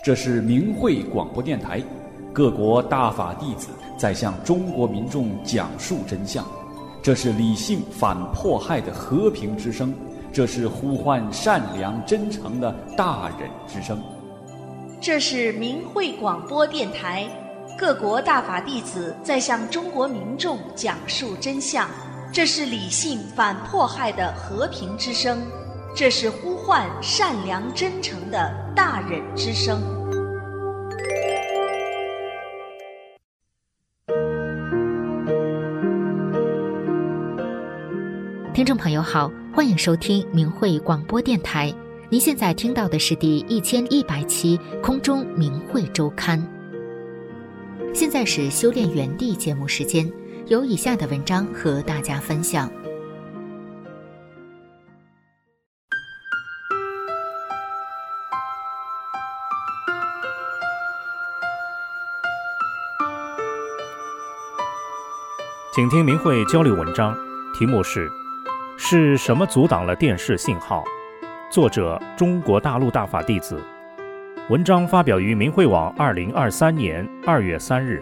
这是明慧广播电台，各国大法弟子在向中国民众讲述真相。这是理性反迫害的和平之声，这是呼唤善良真诚的大忍之声。 这是明慧广播电台，各国大法弟子在向中国民众讲述真相。这是理性反迫害的和平之声，这是呼唤善良真诚的大忍之声。 听众朋友好，欢迎收听明慧广播电台。您现在听到的是第1100期空中明慧周刊。现在是修炼园地节目时间，有以下的文章和大家分享。 请听明慧交流文章，题目是什么阻挡了电视信号？作者中国大陆大法弟子。文章发表于明慧网2023年2月3日。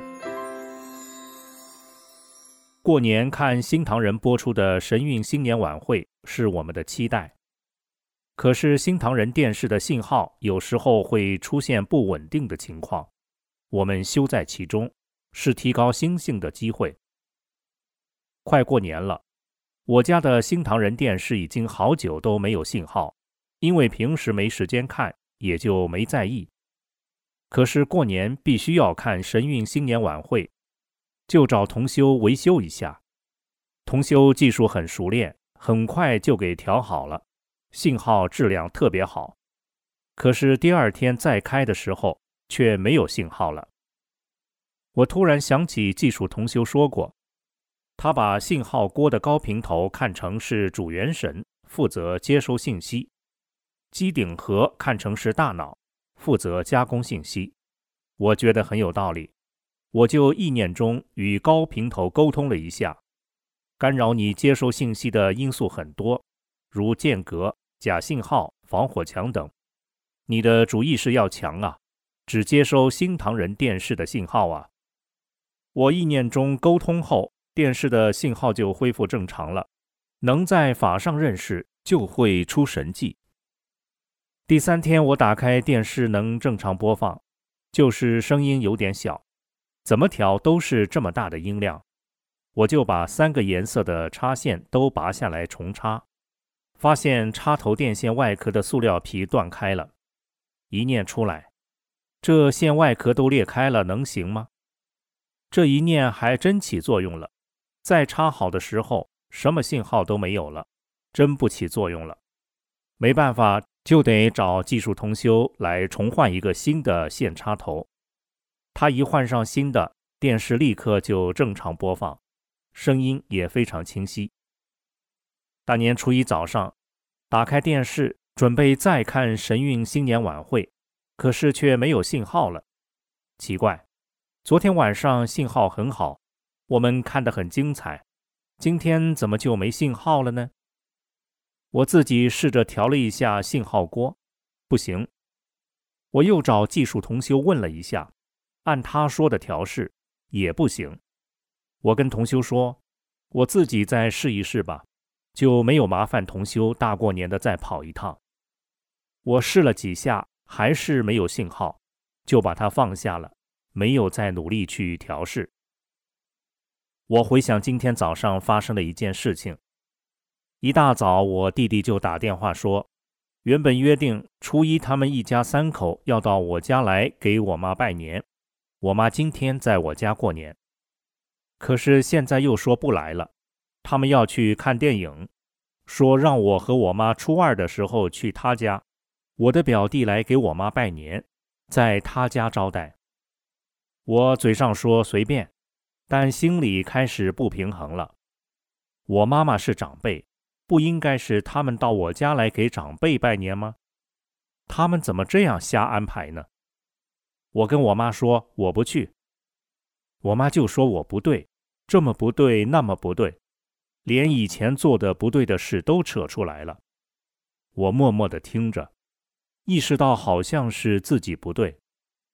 过年看新唐人播出的神韵新年晚会是我们的期待，可是新唐人电视的信号有时候会出现不稳定的情况，我们修在其中，是提高心性的机会。快过年了，我家的新唐人电视已经好久都没有信号，因为平时没时间看，也就没在意。可是过年必须要看神韵新年晚会，就找同修维修一下。同修技术很熟练，很快就给调好了，信号质量特别好。可是第二天再开的时候，却没有信号了。我突然想起技术同修说过，他把信号锅的高频头看成是主元神，负责接收信息；机顶盒看成是大脑，负责加工信息。我觉得很有道理，我就意念中与高频头沟通了一下。干扰你接收信息的因素很多，如间隔、假信号、防火墙等。你的主意识要强啊，只接收新唐人电视的信号啊。我意念中沟通后，电视的信号就恢复正常了，能在法上认识，就会出神迹。第3天我打开电视能正常播放，就是声音有点小，怎么调都是这么大的音量。我就把3个颜色的插线都拔下来重插，发现插头电线外壳的塑料皮断开了。一念出来，这线外壳都裂开了，能行吗？这一念还真起作用了。再插好的时候，什么信号都没有了，真不起作用了。没办法，就得找技术同修来重换一个新的线插头。他一换上新的，电视立刻就正常播放，声音也非常清晰。大年初一早上，打开电视，准备再看神韵新年晚会，可是却没有信号了。奇怪，昨天晚上信号很好，我们看得很精彩，今天怎么就没信号了呢？我自己试着调了一下信号锅，不行。我又找技术同修问了一下，按他说的调试，也不行。我跟同修说，我自己再试一试吧，就没有麻烦同修大过年的再跑一趟。我试了几下，还是没有信号，就把它放下了，没有再努力去调试。我回想今天早上发生的一件事情，一大早我弟弟就打电话说，原本约定初一他们一家3口要到我家来给我妈拜年，我妈今天在我家过年。可是现在又说不来了，他们要去看电影，说让我和我妈初2的时候去他家，我的表弟来给我妈拜年，在他家招待。我嘴上说随便，但心里开始不平衡了。我妈妈是长辈，不应该是他们到我家来给长辈拜年吗？他们怎么这样瞎安排呢？我跟我妈说我不去，我妈就说我不对，这么不对那么不对，连以前做的不对的事都扯出来了。我默默地听着，意识到好像是自己不对，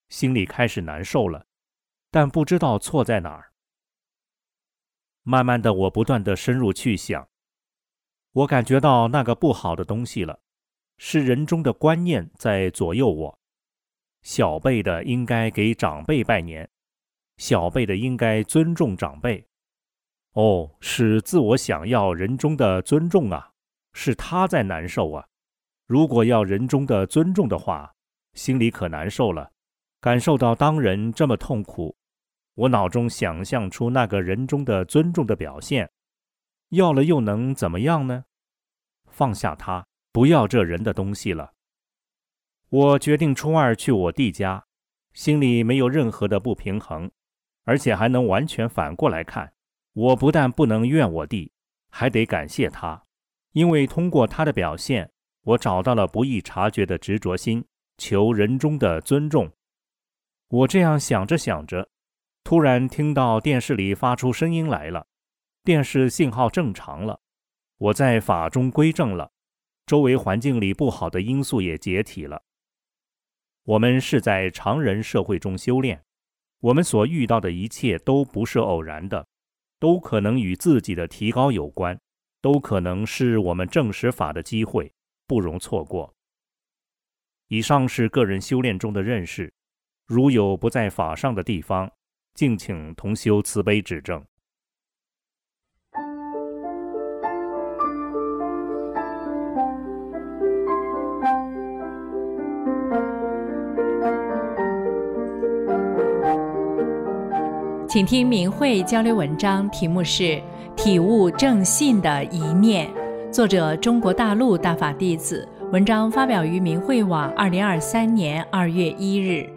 心里开始难受了，但不知道错在哪儿。慢慢的，我不断地深入去想，我感觉到那个不好的东西了，是人中的观念在左右我。小辈的应该给长辈拜年，小辈的应该尊重长辈。哦，是自我想要人中的尊重啊，是他在难受啊。如果要人中的尊重的话，心里可难受了，感受到当人这么痛苦，我脑中想象出那个人中的尊重的表现，要了又能怎么样呢？放下他，不要这人的东西了。我决定初二去我弟家，心里没有任何的不平衡，而且还能完全反过来看，我不但不能怨我弟，还得感谢他，因为通过他的表现，我找到了不易察觉的执着心，求人中的尊重。我这样想着想着，突然听到电视里发出声音来了，电视信号正常了，我在法中归正了，周围环境里不好的因素也解体了。我们是在常人社会中修炼，我们所遇到的一切都不是偶然的，都可能与自己的提高有关，都可能是我们证实法的机会，不容错过。以上是个人修炼中的认识，如有不在法上的地方，敬请同修慈悲指正。 请听明慧交流文章，题目是体悟正信的一念，作者中国大陆大法弟子，文章发表于明慧网2023年2月1日。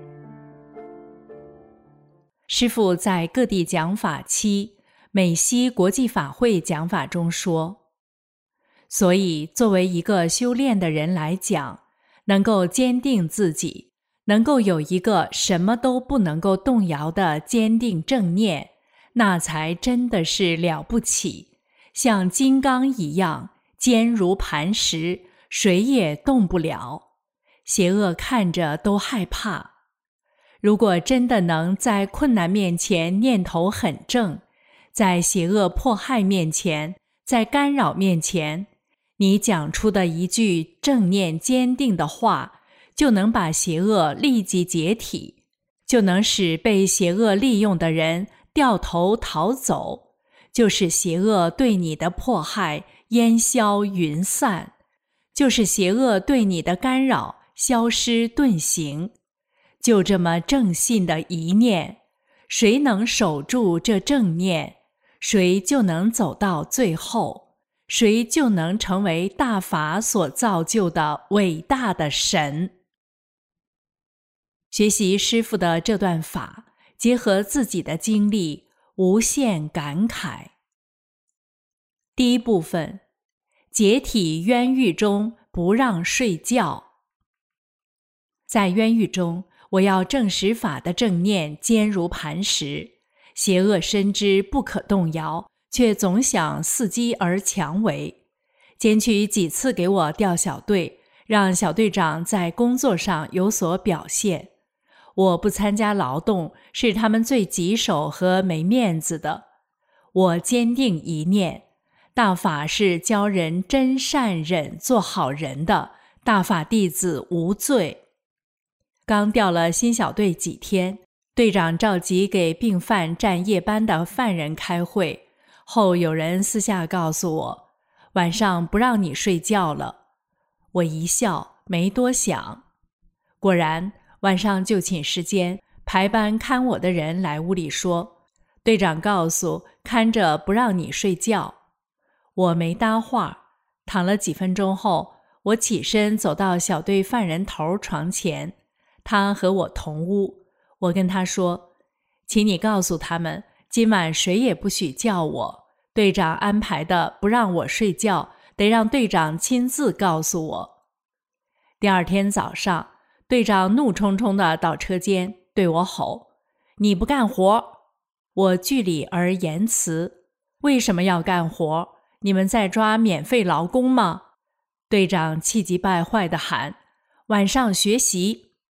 师父在各地讲法期美西国际法会讲法中说，所以作为一个修炼的人来讲，能够坚定自己，能够有一个什么都不能够动摇的坚定正念，那才真的是了不起，像金刚一样坚如磐石，谁也动不了，邪恶看着都害怕。如果真的能在困难面前念头很正，在邪恶迫害面前，在干扰面前，你讲出的一句正念坚定的话，就能把邪恶立即解体，就能使被邪恶利用的人掉头逃走，就使邪恶对你的迫害烟消云散，就使邪恶对你的干扰消失遁形。就这么正信的一念，谁能守住这正念，谁就能走到最后，谁就能成为大法所造就的伟大的神。学习师父的这段法，结合自己的经历，无限感慨。第一部分，解体冤狱中不让睡觉。在冤狱中，我要证实法的正念坚如磐石，邪恶深知不可动摇，却总想伺机而强为。监区几次给我调小队，让小队长在工作上有所表现。我不参加劳动，是他们最棘手和没面子的。我坚定一念，大法是教人真善忍做好人的，大法弟子无罪。刚调了新小队几天，队长召集给病犯站夜班的犯人开会，后有人私下告诉我，晚上不让你睡觉了。我一笑，没多想。果然晚上就寝时间，排班看我的人来屋里说，队长告诉看着不让你睡觉。我没搭话，躺了几分钟后，我起身走到小队犯人头床前，他和我同屋。我跟他说，请你告诉他们，今晚谁也不许叫我，队长安排的不让我睡觉，得让队长亲自告诉我。第二天早上，队长怒冲冲地到车间对我吼，你不干活。我据理而言辞，为什么要干活？你们在抓免费劳工吗？队长气急败坏地喊，晚上学习。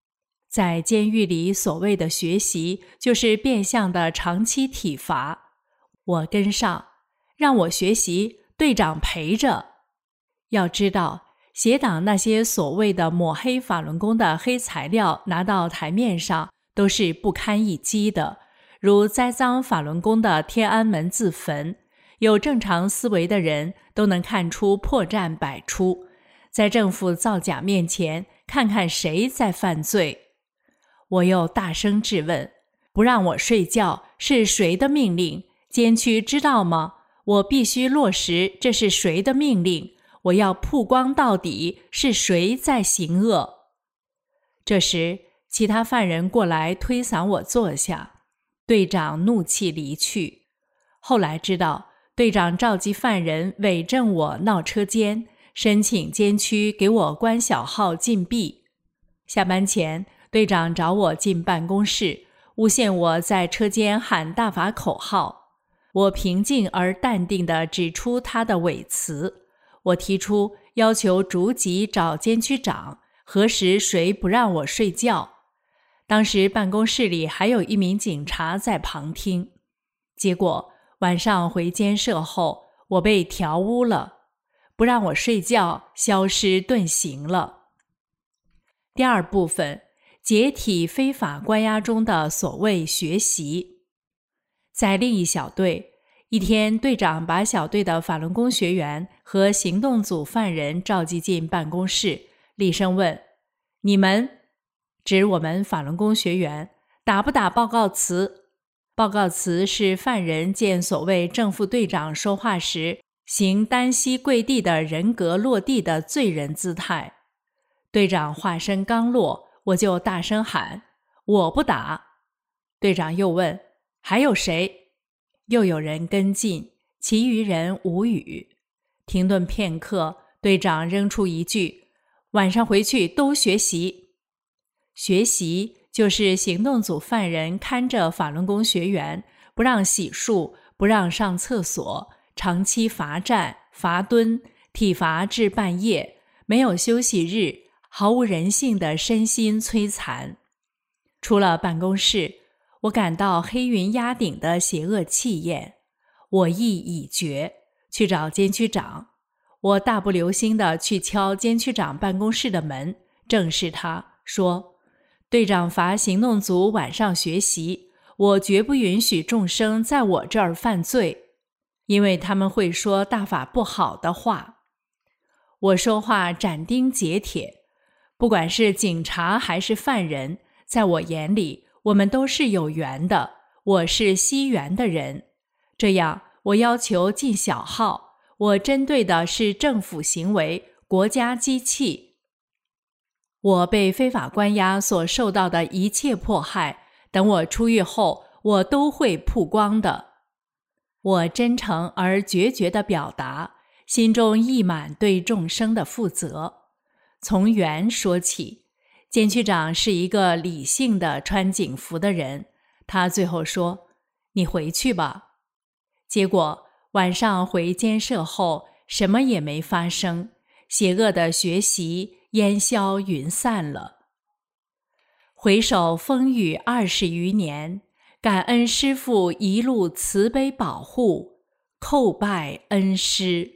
在监狱里所谓的学习，就是变相的长期体罚。我跟上，让我学习，队长陪着。要知道，邪党那些所谓的抹黑法轮功的黑材料拿到台面上，都是不堪一击的，如栽赃法轮功的天安门自焚，有正常思维的人都能看出破绽百出。在政府造假面前，看看谁在犯罪。我又大声质问，不让我睡觉是谁的命令？监区知道吗？我必须落实这是谁的命令，我要曝光到底是谁在行恶。这时，其他犯人过来推搡我坐下，队长怒气离去。后来知道，队长召集犯人伪证我闹车间，申请监区给我关小号禁闭。下班前，队长找我进办公室，诬陷我在车间喊大法口号。我平静而淡定地指出他的伪词。我提出要求逐级找监区长，核实谁不让我睡觉。当时办公室里还有一名警察在旁听。结果晚上回监舍后，我被调污了，不让我睡觉，消失遁形了。第二部分，解体非法关押中的所谓学习。在另一小队，一天，队长把小队的法轮功学员和行动组犯人召集进办公室，厉声问：“你们，指我们法轮功学员，打不打报告词？”报告词是犯人见所谓正副队长说话时，行单膝跪地的人格落地的罪人姿态。队长话声刚落，我就大声喊：“我不打！”队长又问：“还有谁？”又有人跟进，其余人无语。停顿片刻，队长扔出一句：“晚上回去都学习。”学习就是行动组犯人看着法轮功学员，不让洗漱，不让上厕所，长期罚站、罚蹲，体罚至半夜，没有休息日，毫无人性的身心摧残。出了办公室，我感到黑云压顶的邪恶气焰，我意已决，去找监区长。我大步流星地去敲监区长办公室的门，正是他，说：“队长罚行动组晚上学习，我绝不允许众生在我这儿犯罪，因为他们会说大法不好的话。”我说话斩钉截铁，不管是警察还是犯人，在我眼里，我们都是有缘的，我是惜缘的人。这样，我要求进小号，我针对的是政府行为、国家机器。我被非法关押所受到的一切迫害，等我出狱后，我都会曝光的。我真诚而决绝地表达，心中溢满对众生的负责。从缘说起，监区长是一个理性的穿警服的人，他最后说：“你回去吧。”结果晚上回监舍后，什么也没发生，邪恶的学习烟消云散了。回首风雨20余年，感恩师父一路慈悲保护，叩拜恩师。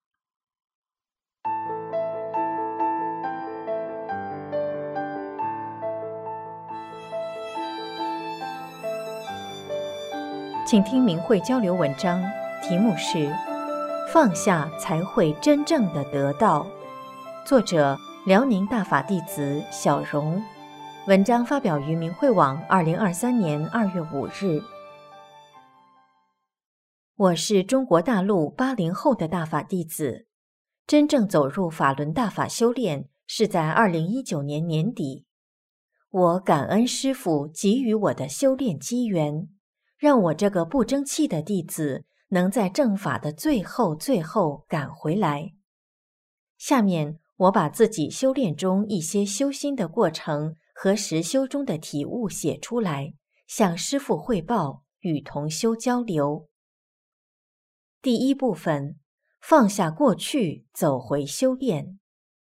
请听明慧交流文章，题目是放下才会真正的得到，作者辽宁大法弟子小荣，文章发表于明慧网2023年2月5日。我是中国大陆80后的大法弟子，真正走入法轮大法修炼是在2019年年底。我感恩师父给予我的修炼机缘，让我这个不争气的弟子能在正法的最后赶回来。下面我把自己修炼中一些修心的过程和实修中的体悟写出来，向师父汇报，与同修交流。第一部分，放下过去，走回修炼。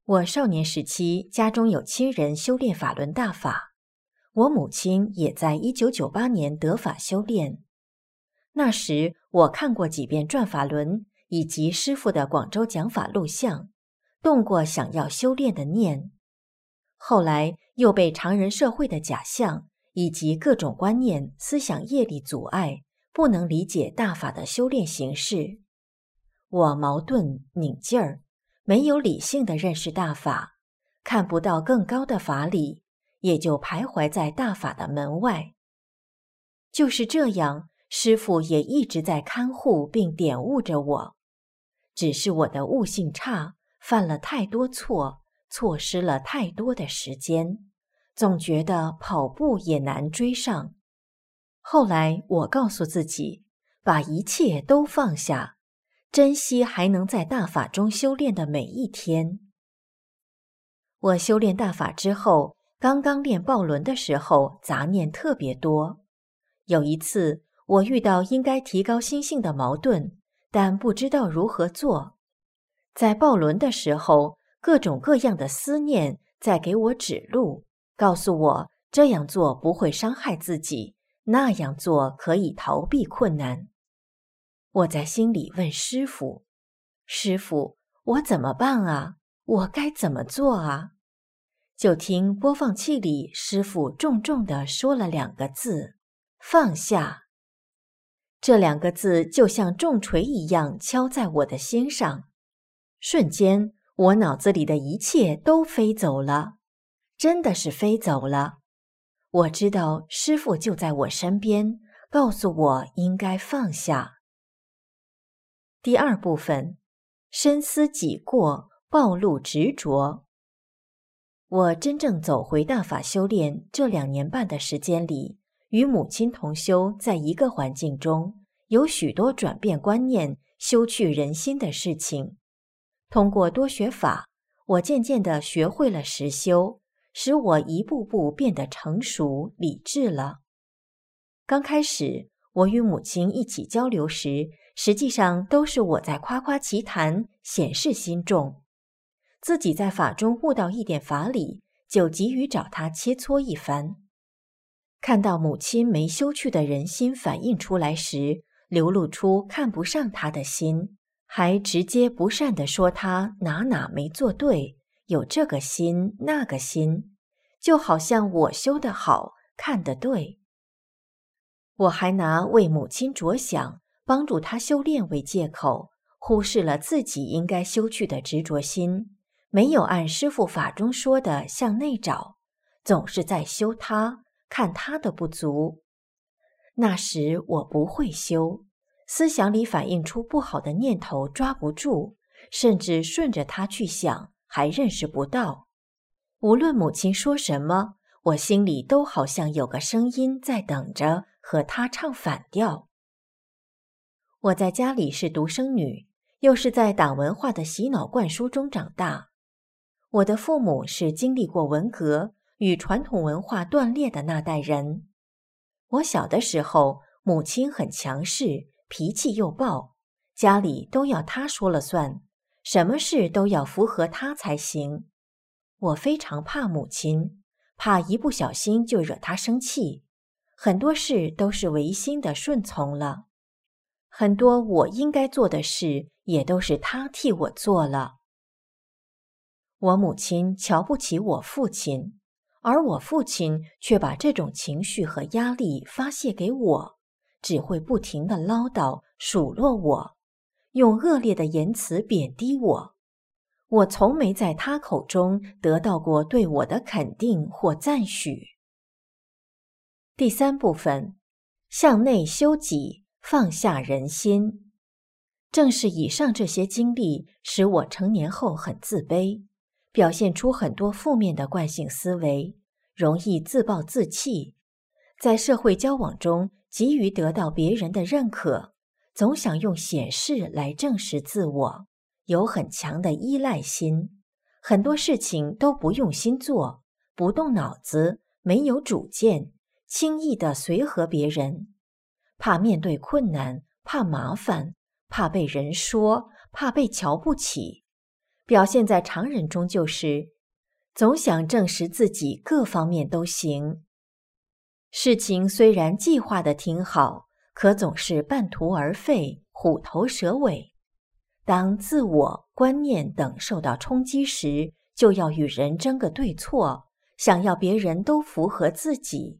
我少年时期家中有亲人修炼法轮大法，我母亲也在1998年得法修炼。那时我看过几遍转法轮以及师父的广州讲法录像，动过想要修炼的念。后来又被常人社会的假象以及各种观念、思想业力阻碍，不能理解大法的修炼形式。我矛盾拧劲儿，没有理性的认识大法，看不到更高的法理，也就徘徊在大法的门外。就是这样，师父也一直在看护并点悟着我，只是我的悟性差，犯了太多错，错失了太多的时间，总觉得跑步也难追上。后来我告诉自己，把一切都放下，珍惜还能在大法中修炼的每一天。我修炼大法之后，刚刚练抱轮的时候，杂念特别多。有一次，我遇到应该提高心性的矛盾，但不知道如何做。在抱轮的时候，各种各样的思念在给我指路，告诉我这样做不会伤害自己，那样做可以逃避困难。我在心里问师父：师父，我怎么办啊？我该怎么做啊？就听播放器里师父重重地说了2个字：放下。这2个字就像重锤一样敲在我的心上，瞬间我脑子里的一切都飞走了，真的是飞走了。我知道师父就在我身边，告诉我应该放下。第2部分，深思己过，暴露执着。我真正走回大法修炼这2年半的时间里，与母亲同修在一个环境中，有许多转变观念、修去人心的事情。通过多学法，我渐渐地学会了实修，使我一步步变得成熟、理智了。刚开始，我与母亲一起交流时，实际上都是我在夸夸其谈，显示心重。自己在法中悟到一点法理，就急于找他切磋一番。看到母亲没修去的人心反映出来时，流露出看不上他的心，还直接不善地说他哪没做对，有这个心那个心，就好像我修得好，看得对。我还拿为母亲着想，帮助她修炼为借口，忽视了自己应该修去的执着心，没有按师父法中说的向内找，总是在修他，看他的不足。那时我不会修，思想里反映出不好的念头抓不住，甚至顺着他去想，还认识不到。无论母亲说什么，我心里都好像有个声音在等着和他唱反调。我在家里是独生女，又是在党文化的洗脑灌输中长大。我的父母是经历过文革与传统文化断裂的那代人。我小的时候，母亲很强势，脾气又暴，家里都要她说了算，什么事都要符合她才行。我非常怕母亲，怕一不小心就惹她生气，很多事都是违心的顺从了。很多我应该做的事，也都是她替我做了。我母亲瞧不起我父亲，而我父亲却把这种情绪和压力发泄给我，只会不停地唠叨、数落我，用恶劣的言辞贬低我。我从没在他口中得到过对我的肯定或赞许。第3部分，向内修己，放下人心。正是以上这些经历，使我成年后很自卑，表现出很多负面的惯性思维，容易自暴自弃，在社会交往中急于得到别人的认可，总想用显示来证实自我，有很强的依赖心，很多事情都不用心做，不动脑子，没有主见，轻易地随和别人，怕面对困难，怕麻烦，怕被人说，怕被瞧不起， 表现在常人中就是总想证实自己各方面都行。事情虽然计划得挺好，可总是半途而废，虎头蛇尾。当自我、观念等受到冲击时，就要与人争个对错，想要别人都符合自己。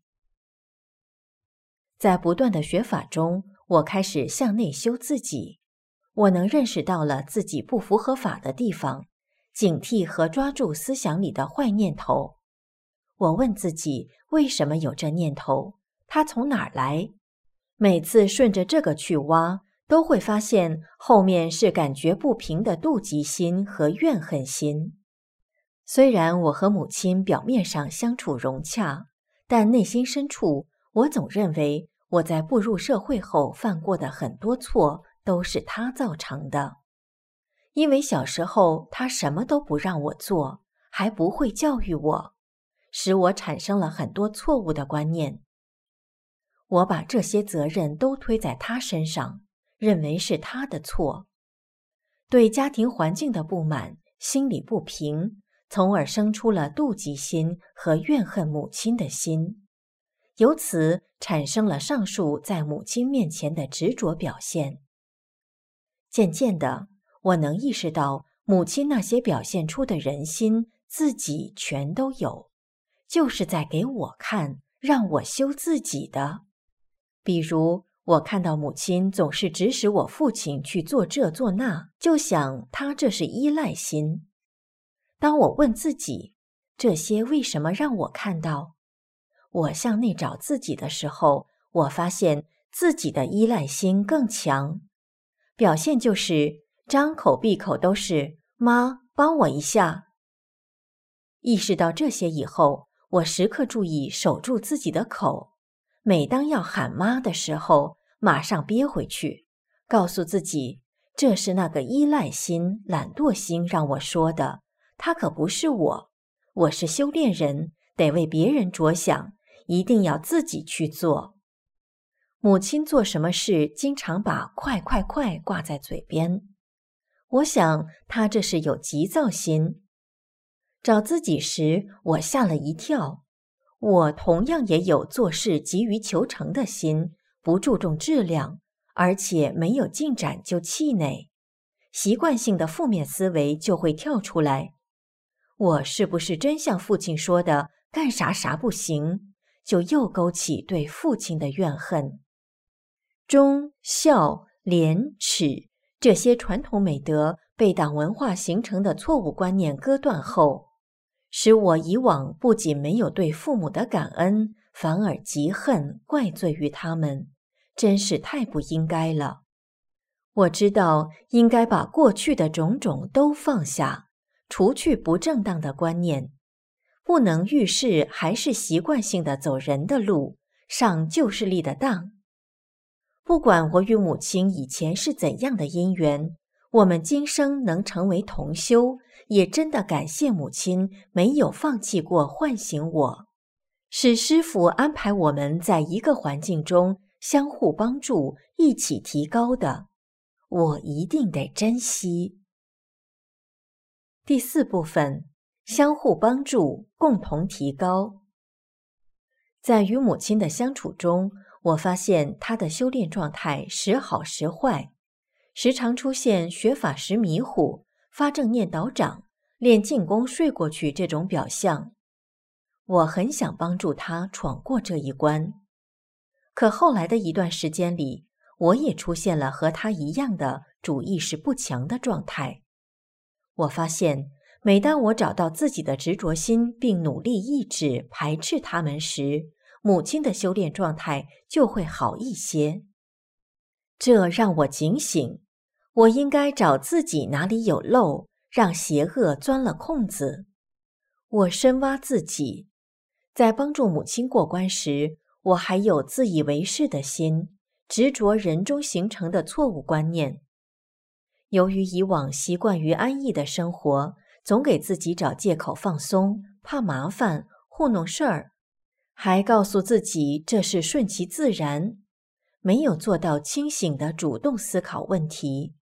在不断的学法中，我开始向内修自己。我能认识到了自己不符合法的地方，警惕和抓住思想里的坏念头。我问自己，为什么有这念头？它从哪儿来？每次顺着这个去挖，都会发现后面是感觉不平的妒忌心和怨恨心。虽然我和母亲表面上相处融洽，但内心深处，我总认为我在步入社会后犯过的很多错都是她造成的。因为小时候她什么都不让我做，还不会教育我，使我产生了很多错误的观念。我把这些责任都推在她身上，认为是她的错。对家庭环境的不满，心里不平，从而生出了妒忌心和怨恨母亲的心，由此产生了上述在母亲面前的执着表现。渐渐的，我能意识到母亲那些表现出的人心，自己全都有，就是在给我看，让我修自己的。比如，我看到母亲总是指使我父亲去做这做那，就想他这是依赖心。当我问自己，这些为什么让我看到？我向内找自己的时候，我发现自己的依赖心更强，表现就是张口闭口都是妈，帮我一下。意识到这些以后，我时刻注意守住自己的口，每当要喊妈的时候，马上憋回去，告诉自己，这是那个依赖心、懒惰心让我说的，他可不是我，我是修炼人，得为别人着想，一定要自己去做。母亲做什么事经常把快快快挂在嘴边，我想她这是有急躁心。找自己时，我吓了一跳，我同样也有做事急于求成的心，不注重质量，而且没有进展就气馁，习惯性的负面思维就会跳出来。我是不是真像父亲说的干啥啥不行，就又勾起对父亲的怨恨。忠、孝、廉、耻这些传统美德被党文化形成的错误观念割断后，使我以往不仅没有对父母的感恩，反而嫉恨怪罪于他们，真是太不应该了。我知道应该把过去的种种都放下，除去不正当的观念，不能遇事还是习惯性的走人的路，上旧势力的当。不管我与母亲以前是怎样的因缘，我们今生能成为同修，也真的感谢母亲没有放弃过唤醒我，是师父安排我们在一个环境中相互帮助，一起提高的，我一定得珍惜。第4部分，相互帮助，共同提高。在与母亲的相处中，我发现她的修炼状态时好时坏，时常出现学法时迷糊、发正念倒掌、练静功睡过去这种表象。我很想帮助她闯过这一关，可后来的一段时间里，我也出现了和她一样的主意识不强的状态。我发现，每当我找到自己的执着心并努力抑制、排斥它们时，母亲的修炼状态就会好一些。这让我警醒，我应该找自己哪里有漏，让邪恶钻了空子。我深挖自己，在帮助母亲过关时，我还有自以为是的心，执着人中形成的错误观念。由于以往习惯于安逸的生活，总给自己找借口放松，怕麻烦，糊弄事儿，还告诉自己这是顺其自然，没有做到清醒的主动思考问题，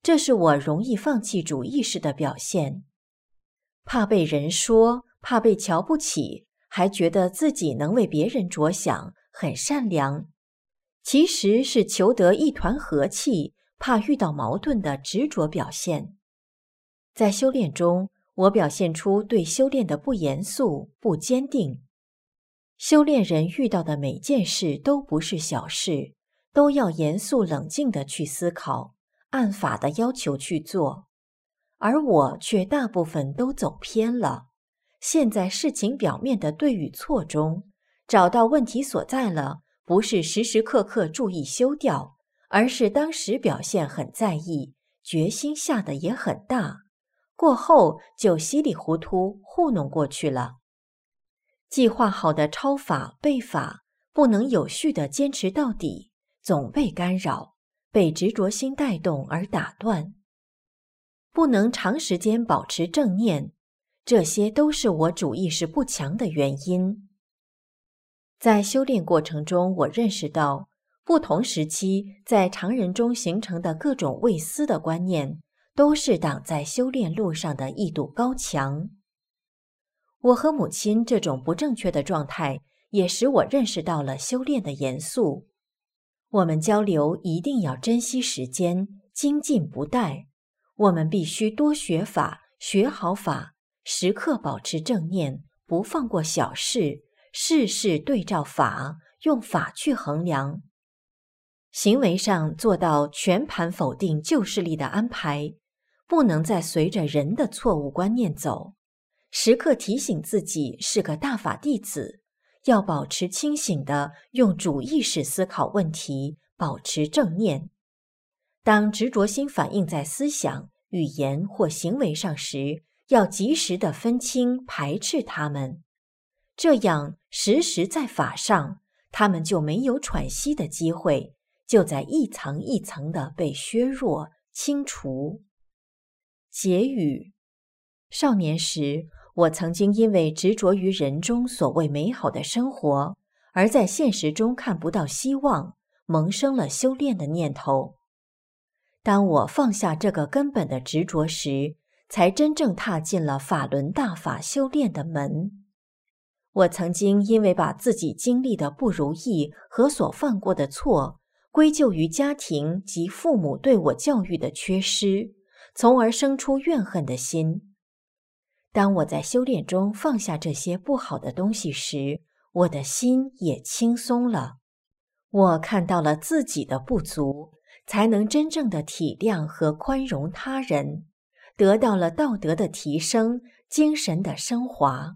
这是我容易放弃主意识的表现。怕被人说，怕被瞧不起，还觉得自己能为别人着想，很善良，其实是求得一团和气，怕遇到矛盾的执着表现。在修炼中，我表现出对修炼的不严肃、不坚定。修炼人遇到的每件事都不是小事，都要严肃冷静地去思考，按法的要求去做。而我却大部分都走偏了，陷在事情表面的对与错中，找到问题所在了，不是时时刻刻注意修掉，而是当时表现很在意，决心下的也很大，过后就稀里糊涂糊弄过去了。计划好的抄法背法不能有序地坚持到底，总被干扰，被执着心带动而打断，不能长时间保持正念，这些都是我主意识不强的原因。在修炼过程中，我认识到不同时期在常人中形成的各种未思的观念，都是挡在修炼路上的一堵高墙。我和母亲这种不正确的状态，也使我认识到了修炼的严肃。我们交流一定要珍惜时间，精进不怠。我们必须多学法，学好法，时刻保持正念，不放过小事，事事对照法，用法去衡量。行为上做到全盘否定旧势力的安排，不能再随着人的错误观念走，时刻提醒自己是个大法弟子，要保持清醒的用主意识思考问题，保持正念。当执着心反映在思想、语言或行为上时，要及时的分清排斥它们，这样时时在法上，它们就没有喘息的机会，就在一层一层的被削弱、清除。结语：少年时，我曾经因为执着于人中所谓美好的生活，而在现实中看不到希望，萌生了修炼的念头。当我放下这个根本的执着时，才真正踏进了法轮大法修炼的门。我曾经因为把自己经历的不如意和所犯过的错归咎于家庭及父母对我教育的缺失，从而生出怨恨的心。当我在修炼中放下这些不好的东西时，我的心也轻松了。我看到了自己的不足，才能真正的体谅和宽容他人，得到了道德的提升，精神的升华。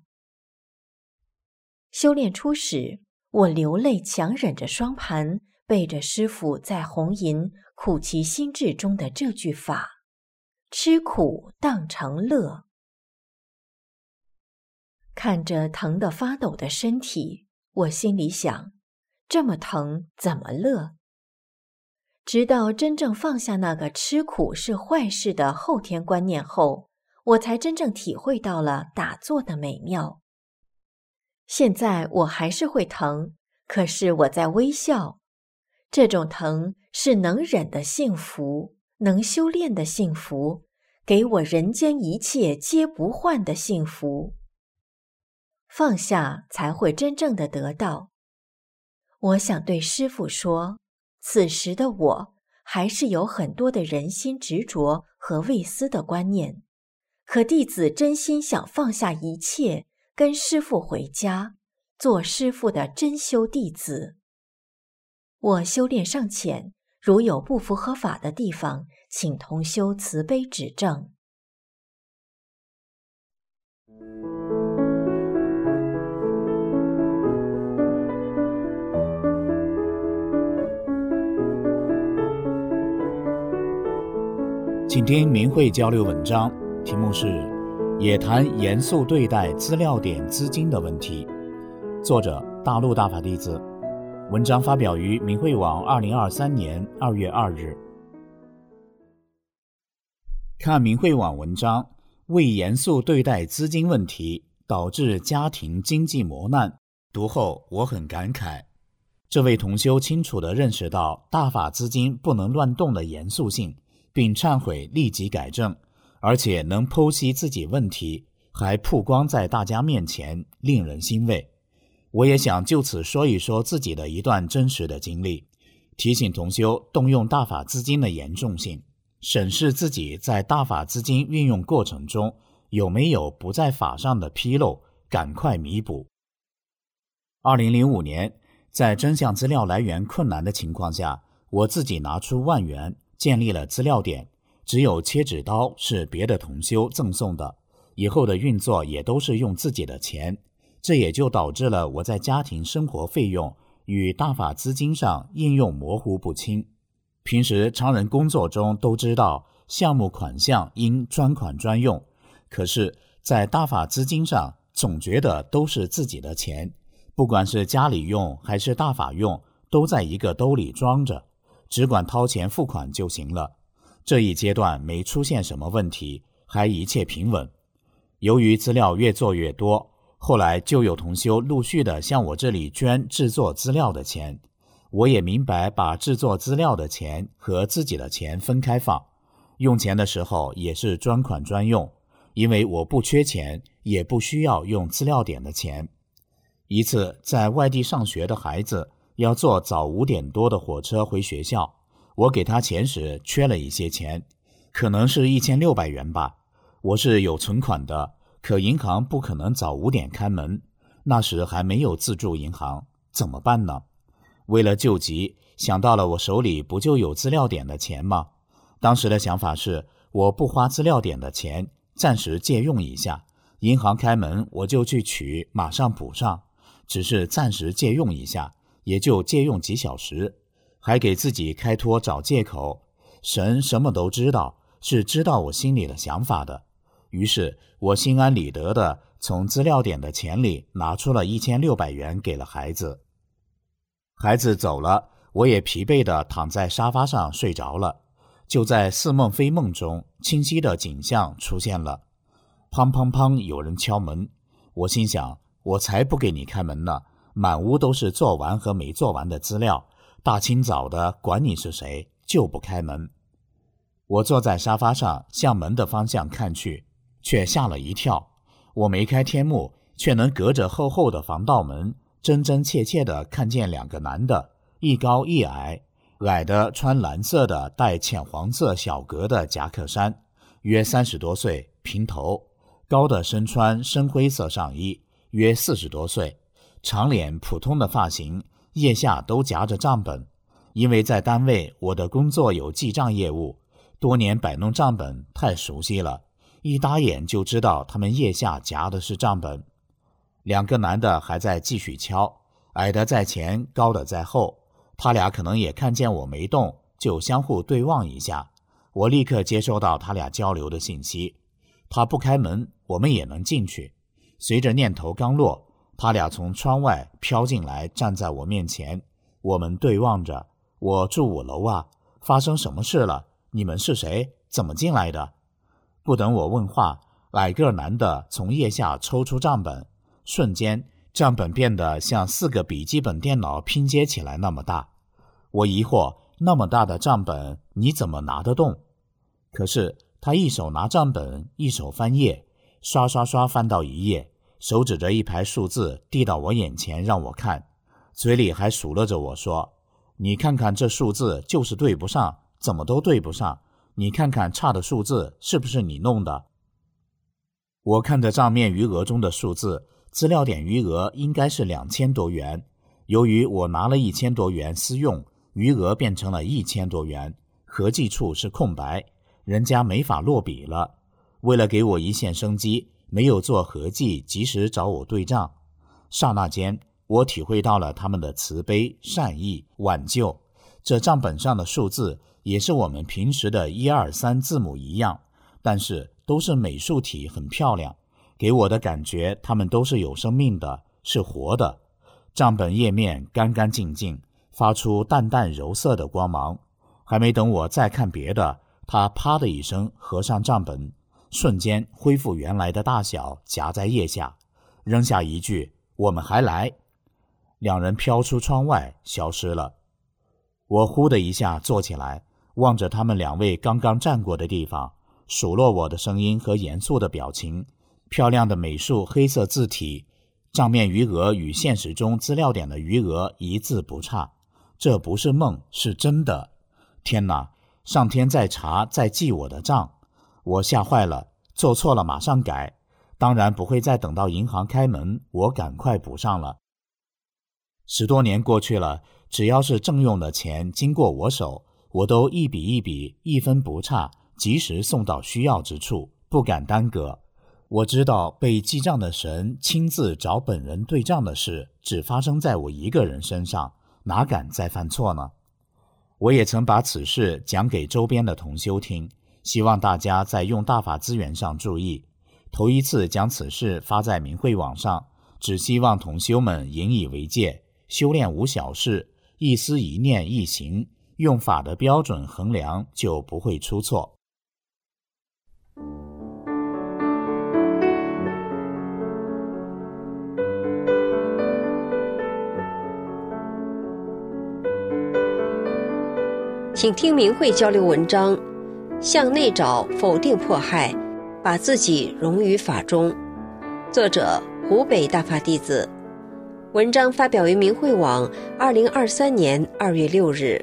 修炼初始，我流泪强忍着双盘，背着师父在红吟苦其心志中的这句法：吃苦当成乐。看着疼得发抖的身体，我心里想，这么疼怎么乐？直到真正放下那个吃苦是坏事的后天观念后，我才真正体会到了打坐的美妙。现在我还是会疼，可是我在微笑。这种疼是能忍的幸福，能修炼的幸福，给我人间一切皆不换的幸福。放下才会真正的得到。我想对师父说，此时的我还是有很多的人心执着和未思的观念，可弟子真心想放下一切，跟师父回家，做师父的真修弟子。我修炼尚浅，如有不符合法的地方，请同修慈悲指正。 请听明慧交流文章，题目是也谈严肃对待资料点资金的问题，作者大陆大法弟子，文章发表于明慧网2023年2月2日。看明慧网文章，为严肃对待资金问题导致家庭经济磨难，读后我很感慨。这位同修清楚地认识到大法资金不能乱动的严肃性， 并忏悔立即改正，而且能剖析自己问题，还曝光在大家面前，令人欣慰。我也想就此说一说自己的一段真实的经历，提醒同修动用大法资金的严重性，审视自己在大法资金运用过程中有没有不在法上的纰漏，赶快弥补。2005年，在真相资料来源困难的情况下，我自己拿出1万元建立了资料点，只有切纸刀是别的同修赠送的，以后的运作也都是用自己的钱，这也就导致了我在家庭生活费用与大法资金上应用模糊不清。平时常人工作中都知道项目款项应专款专用，可是在大法资金上总觉得都是自己的钱，不管是家里用还是大法用，都在一个兜里装着，只管掏钱付款就行了。这一阶段没出现什么问题，还一切平稳。由于资料越做越多，后来就有同修陆续的向我这里捐制作资料的钱，我也明白把制作资料的钱和自己的钱分开放，用钱的时候也是专款专用，因为我不缺钱，也不需要用资料点的钱。一次在外地上学的孩子要坐早5点多的火车回学校，我给他钱时缺了一些钱，可能是1600元吧。我是有存款的，可银行不可能早5点开门，那时还没有自助银行，怎么办呢？为了救急，想到了我手里不就有资料点的钱吗？当时的想法是，我不花资料点的钱，暂时借用一下，银行开门我就去取，马上补上，只是暂时借用一下，也就借用几小时，还给自己开脱找借口。神什么都知道，是知道我心里的想法的。于是我心安理得的从资料点的钱里拿出了1600元给了孩子。孩子走了，我也疲惫地躺在沙发上睡着了。就在似梦非梦中，清晰的景象出现了，砰砰砰，有人敲门。我心想，我才不给你开门呢，满屋都是做完和没做完的资料，大清早的管你是谁，就不开门。我坐在沙发上向门的方向看去，却吓了一跳。我没开天幕，却能隔着厚厚的防盗门真真切切地看见2个男的，一高一矮，矮的穿蓝色的带浅黄色小格的夹克衫，约30多岁，平头；高的身穿深灰色上衣，约40多岁，长脸普通的发型，腋下都夹着账本。因为在单位我的工作有记账业务，多年摆弄账本太熟悉了，一打眼就知道他们腋下夹的是账本。2个男的还在继续敲，矮的在前，高的在后，他俩可能也看见我没动，就相互对望一下。我立刻接收到他俩交流的信息，他不开门，我们也能进去。随着念头刚落，他俩从窗外飘进来，站在我面前，我们对望着。我住5楼啊，发生什么事了？你们是谁？怎么进来的？不等我问话，矮个男的从腋下抽出账本，瞬间账本变得像4个笔记本电脑拼接起来那么大。我疑惑，那么大的账本你怎么拿得动？可是他一手拿账本，一手翻页，刷刷刷翻到一页，手指着一排数字递到我眼前让我看，嘴里还数落着我说，你看看这数字就是对不上，怎么都对不上，你看看差的数字是不是你弄的？我看着账面余额中的数字，资料点余额应该是2000多元，由于我拿了1000多元私用，余额变成了1000多元，合计处是空白，人家没法落笔了。为了给我一线生机，没有做合计，及时找我对账。刹那间，我体会到了他们的慈悲、善意、挽救。这账本上的数字也是我们平时的1、2、3字母一样，但是都是美术体，很漂亮，给我的感觉他们都是有生命的，是活的。账本页面干干净净，发出淡淡柔色的光芒。还没等我再看别的，他啪的一声合上账本，瞬间恢复原来的大小，夹在腋下，扔下一句，我们还来。2人飘出窗外消失了。我呼的一下坐起来， 望着他们2位刚刚站过的地方，数落我的声音和严肃的表情，漂亮的美术黑色字体，账面余额与现实中资料点的余额一字不差。这不是梦，是真的。天哪，上天在查，在记我的账。我吓坏了，做错了马上改，当然不会再等到银行开门，我赶快补上了。10多年过去了，只要是正用的钱经过我手，我都一笔一笔，一分不差，及时送到需要之处，不敢耽搁。我知道被记账的神亲自找本人对账的事，只发生在我一个人身上，哪敢再犯错呢？我也曾把此事讲给周边的同修听，希望大家在用大法资源上注意。头一次将此事发在明慧网上，只希望同修们引以为戒，修炼无小事，一思一念一行，用法的标准衡量，就不会出错。 请听明慧交流文章，向内找，否定迫害，把自己融于法中。作者湖北大法弟子。文章发表于明慧网2023年2月6日。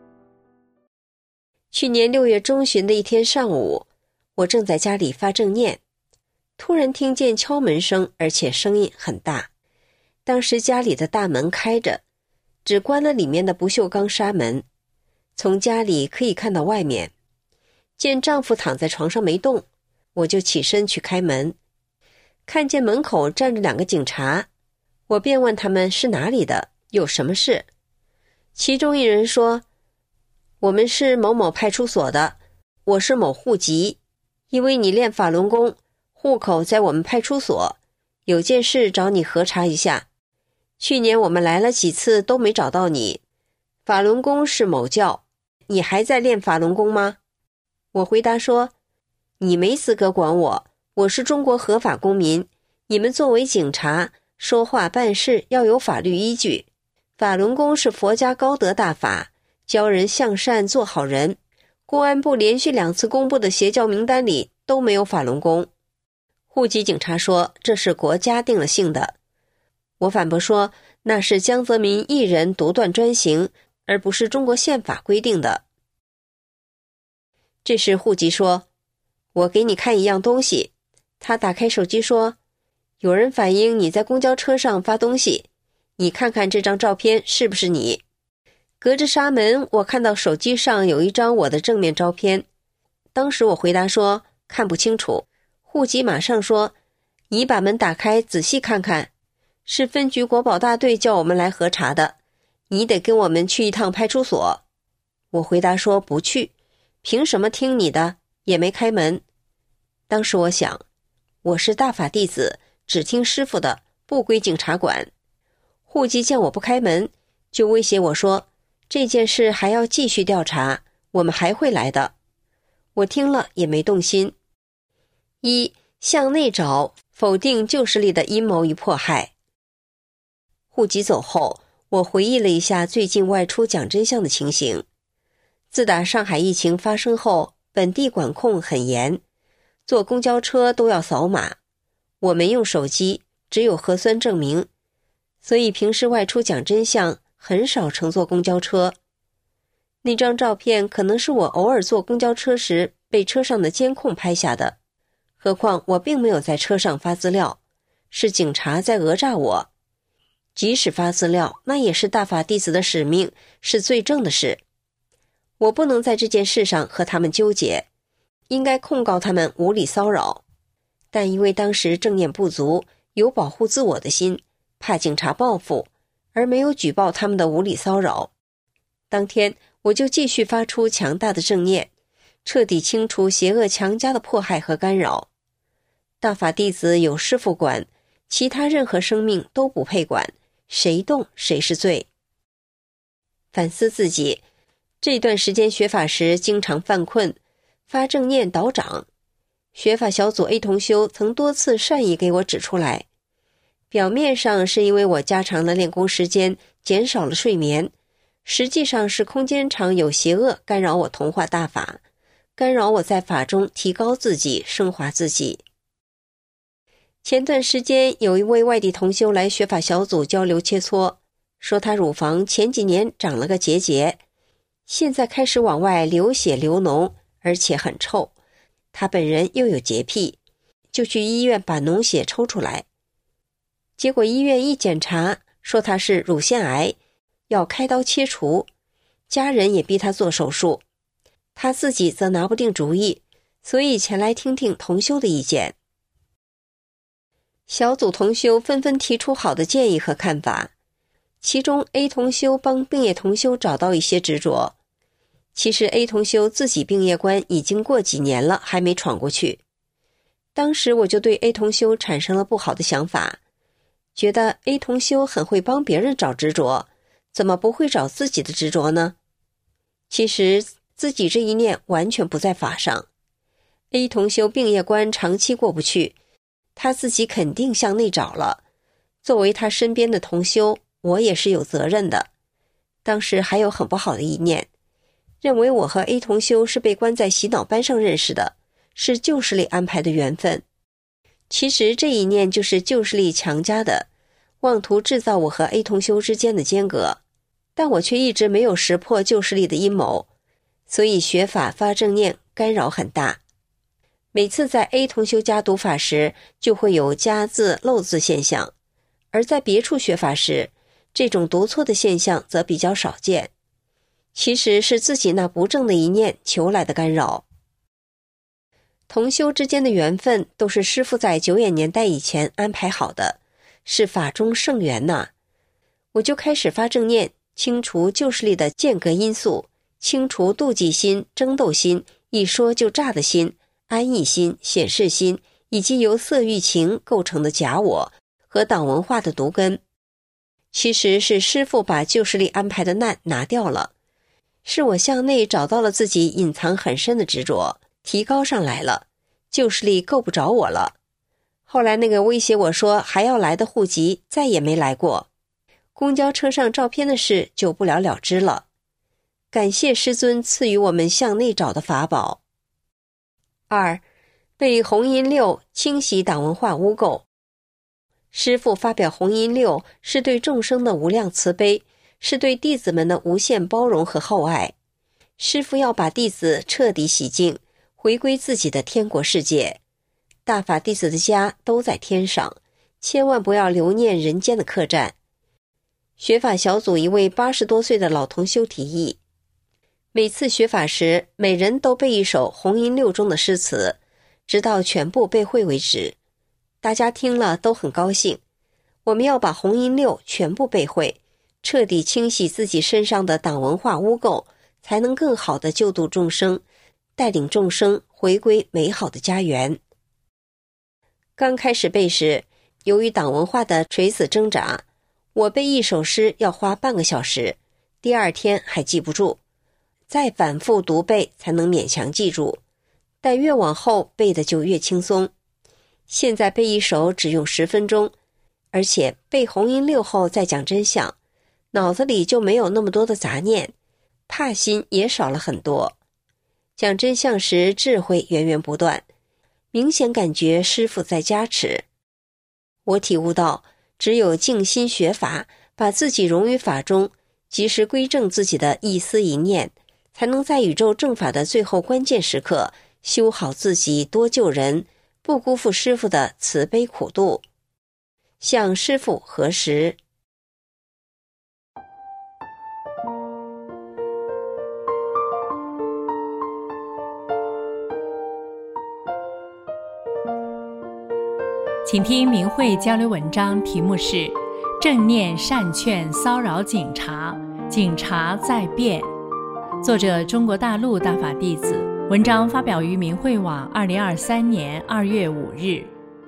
去年6月中旬的一天上午，我正在家里发正念，突然听见敲门声，而且声音很大。当时家里的大门开着，只关了里面的不锈钢纱门，从家里可以看到外面。见丈夫躺在床上没动，我就起身去开门，看见门口站着2个警察，我便问他们是哪里的，有什么事。其中一人说，我们是某某派出所的，我是某户籍，因为你练法轮功，户口在我们派出所，有件事找你核查一下。去年我们来了几次都没找到你，法轮功是某教，你还在练法轮功吗？我回答说，你没资格管我，我是中国合法公民，你们作为警察，说话办事要有法律依据。法轮功是佛家高德大法，教人向善做好人。公安部连续2次公布的邪教名单里都没有法轮功。户籍警察说，这是国家定了性的。我反驳说，那是江泽民一人独断专行，而不是中国宪法规定的。这时户籍说，我给你看一样东西。他打开手机说，有人反映你在公交车上发东西，你看看这张照片是不是你？隔着纱门，我看到手机上有一张我的正面照片。当时我回答说，看不清楚。户籍马上说，你把门打开仔细看看，是分局国保大队叫我们来核查的，你得跟我们去一趟派出所。我回答说，不去，凭什么听你的，也没开门。当时我想，我是大法弟子，只听师父的，不归警察管。户籍见我不开门，就威胁我说，这件事还要继续调查，我们还会来的。我听了也没动心。1. 向内找，否定旧势力的阴谋与迫害。户籍走后，我回忆了一下最近外出讲真相的情形。自打上海疫情发生后，本地管控很严，坐公交车都要扫码。我没用手机，只有核酸证明，所以平时外出讲真相很少乘坐公交车。那张照片可能是我偶尔坐公交车时被车上的监控拍下的，何况我并没有在车上发资料，是警察在讹诈我。即使发资料，那也是大法弟子的使命，是罪证的事。我不能在这件事上和他们纠结，应该控告他们无理骚扰。但因为当时正念不足，有保护自我的心，怕警察报复，而没有举报他们的无理骚扰。当天我就继续发出强大的正念，彻底清除邪恶强加的迫害和干扰。大法弟子有师父管，其他任何生命都不配管，谁动谁是罪。反思自己，这段时间学法时经常犯困，发正念倒掌。学法小组 A 同修曾多次善意给我指出来，表面上是因为我加长了练功时间，减少了睡眠， 实际上是空间场有邪恶干扰我同化大法，干扰我在法中提高自己、升华自己。前段时间有一位外地同修来学法小组交流切磋，说他乳房前几年长了个结节，现在开始往外流血流脓，而且很臭。他本人又有洁癖，就去医院把脓血抽出来。结果医院一检查，说他是乳腺癌，要开刀切除，家人也逼他做手术，他自己则拿不定主意，所以前来听听同修的意见。小组同修纷纷提出好的建议和看法，其中 A 同修帮病业同修找到一些执着。其实 A 同修自己病业关已经过几年了，还没闯过去。当时我就对 A 同修产生了不好的想法，觉得 A 同修很会帮别人找执着，怎么不会找自己的执着呢？其实自己这一念完全不在法上。A 同修病业关长期过不去，他自己肯定向内找了。作为他身边的同修，我也是有责任的。当时还有很不好的意念，认为我和 A 同修是被关在洗脑班上认识的，是旧势力安排的缘分。其实这一念就是旧势力强加的，妄图制造我和 A 同修之间的间隔，但我却一直没有识破旧势力的阴谋，所以学法发正念干扰很大。每次在 A 同修家读法时，就会有加字漏字现象，而在别处学法时，这种读错的现象则比较少见。其实是自己那不正的一念求来的干扰。同修之间的缘分都是师父在久远年代以前安排好的，是法中圣缘呐。我就开始发正念，清除旧势力的间隔因素，清除妒忌心、争斗心、一说就炸的心、安逸心、显示心，以及由色欲情构成的假我和党文化的毒根。其实是师父把旧势力安排的难拿掉了，是我向内找到了自己隐藏很深的执着，提高上来了，旧势力够不着我了。后来那个威胁我说还要来的户籍再也没来过，公交车上照片的事就不了了之了。感谢师尊赐予我们向内找的法宝。2. 背红音六清洗党文化污垢。师父发表红音六是对众生的无量慈悲，是对弟子们的无限包容和厚爱。师父要把弟子彻底洗净，回归自己的天国世界。大法弟子的家都在天上，千万不要留念人间的客栈。学法小组一位80多岁的老同修提议，每次学法时，每人都背一首红音六中的诗词，直到全部背会为止。大家听了都很高兴。我们要把红音六全部背会，彻底清洗自己身上的党文化污垢，才能更好地救度众生，带领众生回归美好的家园。刚开始背时，由于党文化的垂死挣扎，我背一首诗要花半个小时，第二天还记不住，再反复读背才能勉强记住，但越往后背的就越轻松。现在背一首只用10分钟，而且背红音六后再讲真相，脑子里就没有那么多的杂念，怕心也少了很多。讲真相时智慧源源不断，明显感觉师父在加持。我体悟到，只有静心学法，把自己融于法中，及时归正自己的一思一念，才能在宇宙正法的最后关键时刻修好自己，多救人，不辜负师父的慈悲苦度。向师父核实。 请听明慧交流文章，题目是正念善劝骚扰警察，警察在变。作者中国大陆大法弟子，文章发表于明慧网2023年2月5日。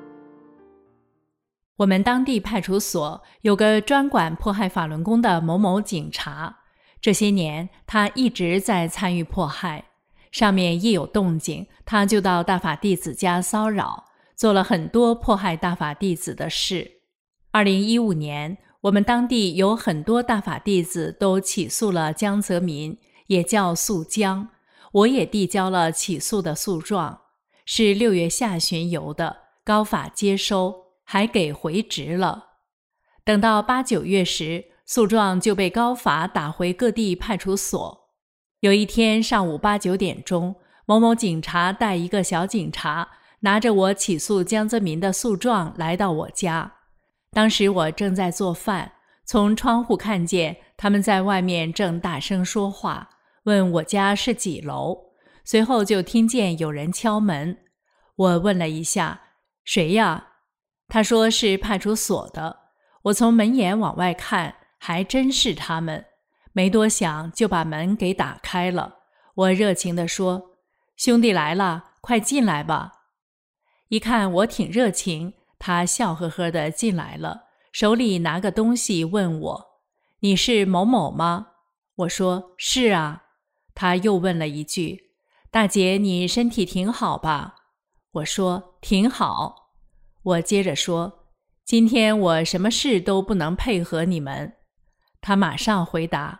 我们当地派出所有个专管迫害法轮功的某某警察，这些年他一直在参与迫害，上面一有动静，他就到大法弟子家骚扰，做了很多迫害大法弟子的事。2015年， 我们当地有很多大法弟子都起诉了江泽民，也叫诉江，我也递交了起诉的诉状，是6月下旬邮的，高法接收，还给回执了。等到8、9月时，诉状就被高法打回各地派出所。有一天上午8、9点钟，某某警察带一个小警察，拿着我起诉江泽民的诉状来到我家。当时我正在做饭，从窗户看见他们在外面正大声说话，问我家是几楼。随后就听见有人敲门，我问了一下，谁呀？他说是派出所的。我从门眼往外看，还真是他们，没多想就把门给打开了。我热情地说，兄弟来了，快进来吧。一看我挺热情，他笑呵呵地进来了，手里拿个东西问我，你是某某吗？我说是啊。他又问了一句，大姐你身体挺好吧？我说挺好。我接着说，今天我什么事都不能配合你们。他马上回答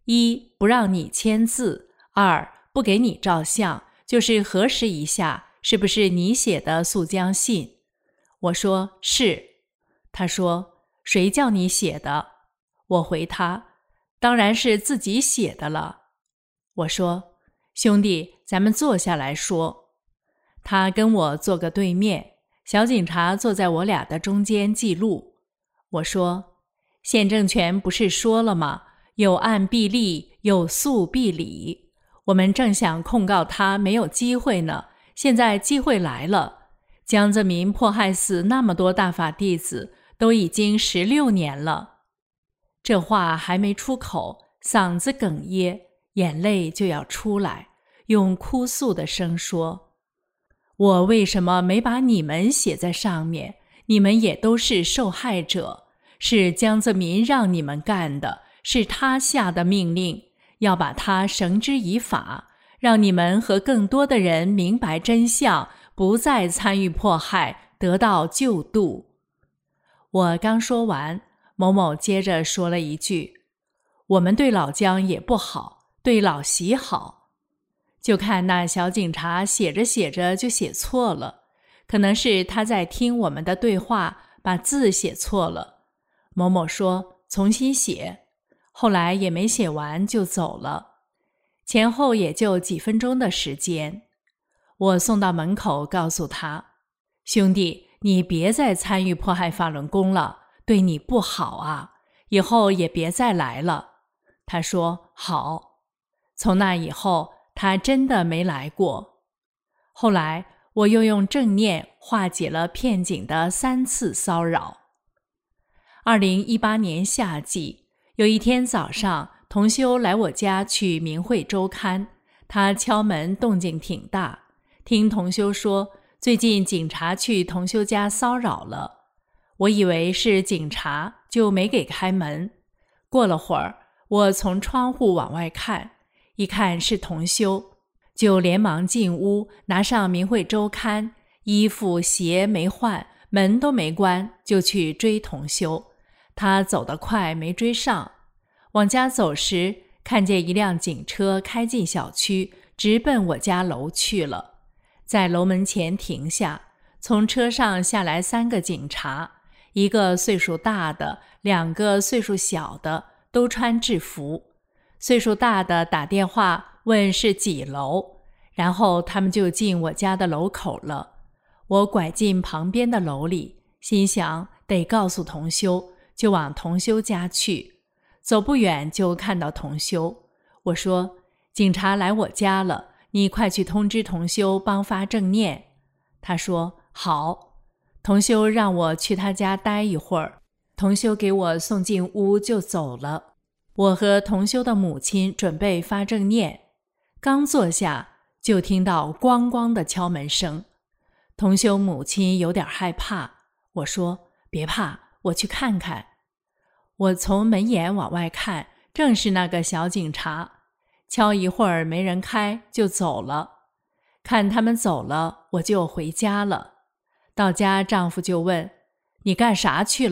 ：1不让你签字，2不给你照相，就是核实一下是不是你写的诉江信。我说是。他说谁叫你写的？我回他当然是自己写的了。我说兄弟，咱们坐下来说。他跟我坐个对面，小警察坐在我俩的中间记录。我说宪政权不是说了吗？有案必立，有诉必理。我们正想控告他没有机会呢，现在机会来了。江泽民迫害死那么多大法弟子，都已经16年了。这话还没出口，嗓子哽咽，眼泪就要出来，用哭诉的声说，我为什么没把你们写在上面？你们也都是受害者，是江泽民让你们干的，是他下的命令，要把他绳之以法，让你们和更多的人明白真相，不再参与迫害，得到救度。我刚说完，某某接着说了一句，我们对老江也不好，对老习好。就看那小警察写着写着就写错了，可能是他在听我们的对话，把字写错了。某某说重新写，后来也没写完就走了，前后也就几分钟的时间。我送到门口告诉他，兄弟，你别再参与迫害法轮功了，对你不好啊，以后也别再来了。他说好。从那以后他真的没来过。后来我又用正念化解了骗警的3次骚扰。2018年夏季，有一天早上，同修来我家取《明慧周刊》，他敲门动静挺大，听同修说最近警察去同修家骚扰了。我以为是警察，就没给开门。过了会儿，我从窗户往外看，一看是同修，就连忙进屋，拿上《明慧周刊》，衣服鞋没换，门都没关，就去追同修。他走得快，没追上。往家走时，看见一辆警车开进小区，直奔我家楼去了。在楼门前停下，从车上下来3个警察，一个岁数大的，2个岁数小的，都穿制服。岁数大的打电话问是几楼，然后他们就进我家的楼口了。我拐进旁边的楼里，心想得告诉同修，就往同修家去。走不远就看到同修，我说警察来我家了，你快去通知同修帮发正念。他说好。同修让我去他家待一会儿，同修给我送进屋就走了。我和同修的母亲准备发正念，刚坐下就听到咣咣的敲门声。同修母亲有点害怕，我说别怕，我去看看。我从门眼往外看，正是那个小警察，敲一会儿没人开就走了。看他们走了，我就回家了。到家丈夫就问，你干啥去了？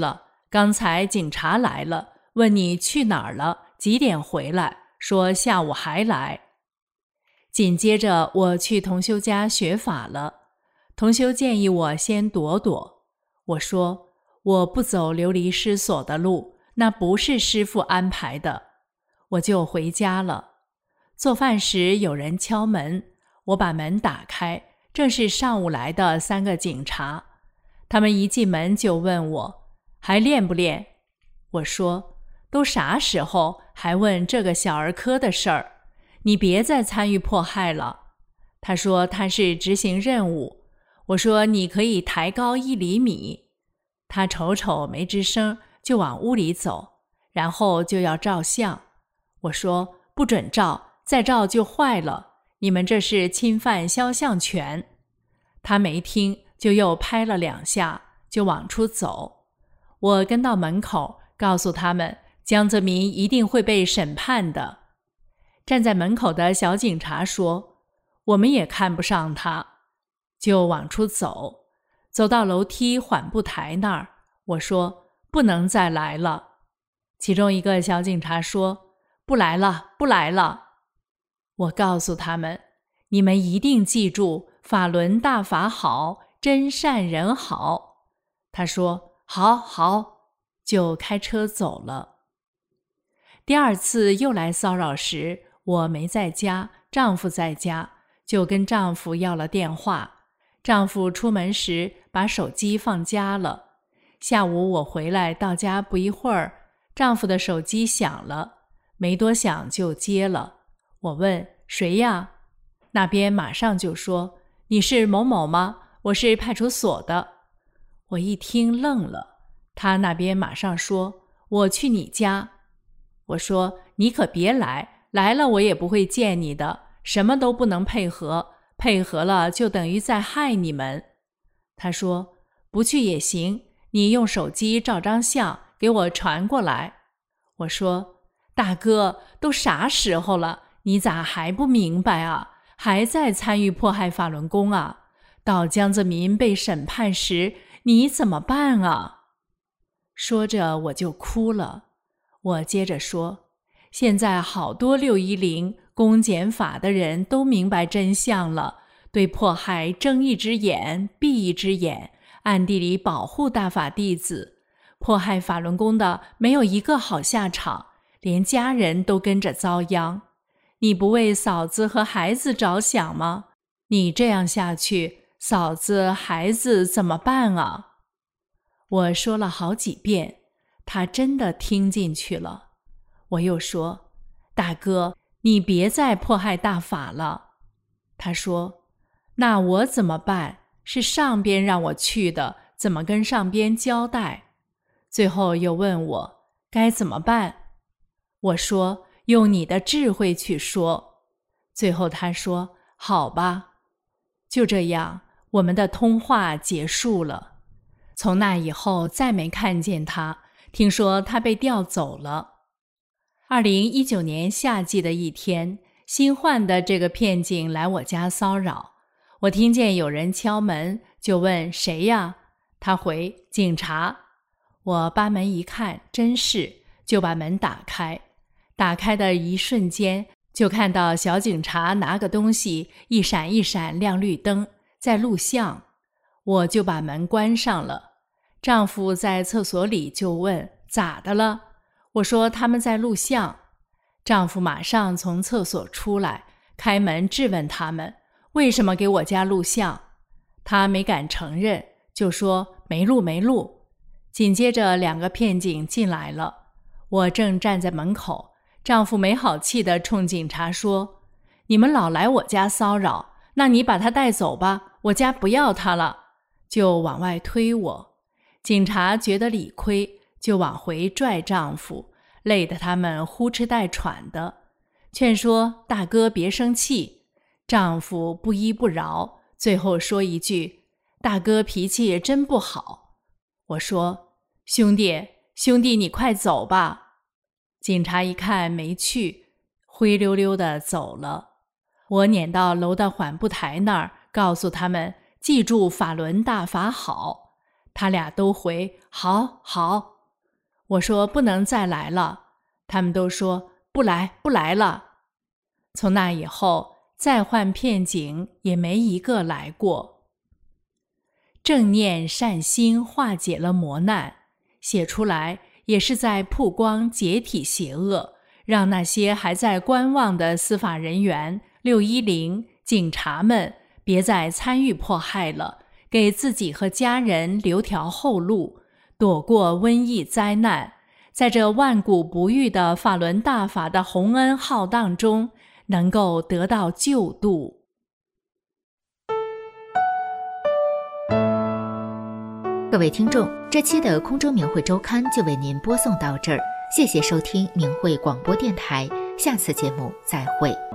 刚才警察来了，问你去哪儿了，几点回来，说下午还来。紧接着我去同修家学法了，同修建议我先躲躲。我说我不走流离失所的路，那不是师父安排的，我就回家了。做饭时有人敲门，我把门打开，正是上午来的3个警察。他们一进门就问我还练不练。我说都啥时候还问这个小儿科的事儿，你别再参与迫害了。他说他是执行任务。我说你可以抬高1厘米。他瞅瞅没吱声，就往屋里走，然后就要照相。我说不准照，再照就坏了，你们这是侵犯肖像权。他没听，就又拍了2下，就往出走。我跟到门口，告诉他们江泽民一定会被审判的。站在门口的小警察说我们也看不上他，就往出走。走到楼梯缓步台那儿，我说不能再来了。其中一个小警察说不来了，不来了。我告诉他们，你们一定记住法轮大法好，真善人好。他说好好，就开车走了。第2次又来骚扰时，我没在家，丈夫在家，就跟丈夫要了电话。丈夫出门时把手机放家了。下午我回来到家不一会儿，丈夫的手机响了，没多想就接了。我问谁呀？那边马上就说你是某某吗？我是派出所的。我一听愣了，他那边马上说我去你家。我说你可别来，来了我也不会见你的，什么都不能配合，配合了就等于在害你们。他说不去也行，你用手机照张相给我传过来。我说大哥，都啥时候了，你咋还不明白啊？还在参与迫害法轮功啊？到江泽民被审判时你怎么办啊？说着我就哭了。我接着说，现在好多610公检法的人都明白真相了，对迫害睁一只眼闭一只眼，暗地里保护大法弟子。迫害法轮功的没有一个好下场，连家人都跟着遭殃。你不为嫂子和孩子着想吗？你这样下去，嫂子孩子怎么办啊？我说了好几遍，他真的听进去了。我又说，大哥，你别再迫害大法了。他说，那我怎么办？是上边让我去的，怎么跟上边交代？最后又问我该怎么办。我说用你的智慧去说。最后他说好吧。就这样，我们的通话结束了。从那以后再没看见他，听说他被调走了。2019年夏季的一天，新换的这个片警来我家骚扰，我听见有人敲门，就问谁呀？他回警察。我扒门一看，真是，就把门打开。打开的一瞬间，就看到小警察拿个东西一闪一闪亮绿灯，在录像。我就把门关上了。丈夫在厕所里就问咋的了？我说他们在录像。丈夫马上从厕所出来，开门质问他们为什么给我家录像。他没敢承认，就说没录。紧接着2个片警进来了，我正站在门口，丈夫没好气地冲警察说，你们老来我家骚扰，那你把他带走吧，我家不要他了，就往外推我。警察觉得理亏，就往回拽丈夫，累得他们呼哧带喘的，劝说大哥别生气。丈夫不依不饶，最后说一句，大哥脾气真不好。我说，兄弟你快走吧。警察一看没去，灰溜溜地走了。我撵到楼的缓步台那儿，告诉他们记住法轮大法好。他俩都回好。 我说不能再来了，他们都说不来了。从那以后，再换片警也没一个来过。正念善心化解了磨难，写出来也是在曝光解体邪恶，让那些还在观望的司法人员、610警察们别再参与迫害了，给自己和家人留条后路，躲过瘟疫灾难，在这万古不遇的法轮大法的洪恩浩荡中，能够得到救度。 各位听众，这期的空中明慧周刊就为您播送到这儿，谢谢收听明慧广播电台，下次节目再会。